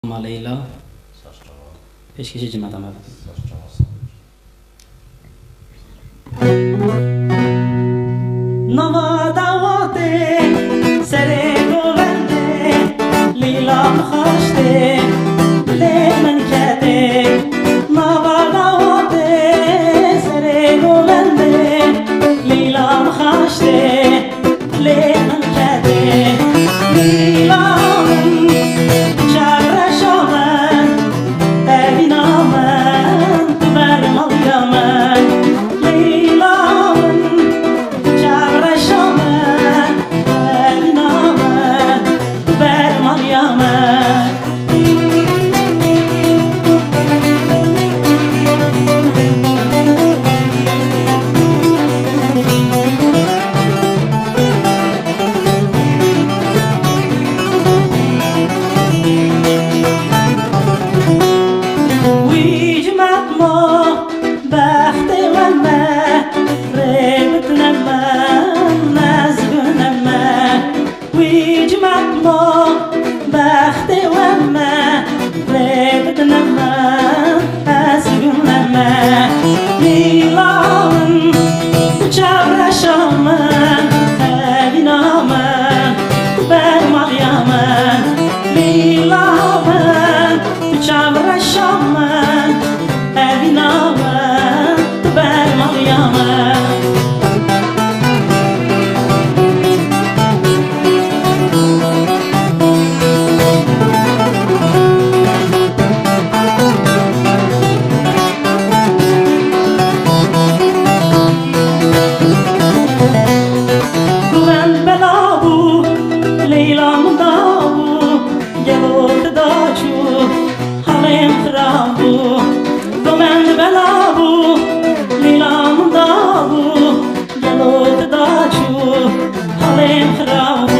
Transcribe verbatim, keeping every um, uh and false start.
Leyla peşkeşi cimat amel. Nava davate sere govende Leyla mkhaşte le men kete Nava davate sere govende Leyla mkhaşte le men kete Leyla بخت وما ريبتنا ما أسجنا ما ميلان جبر شمان هدينا ما برمالياما ميلان جبر شمان هدينا ما برمالياما Halem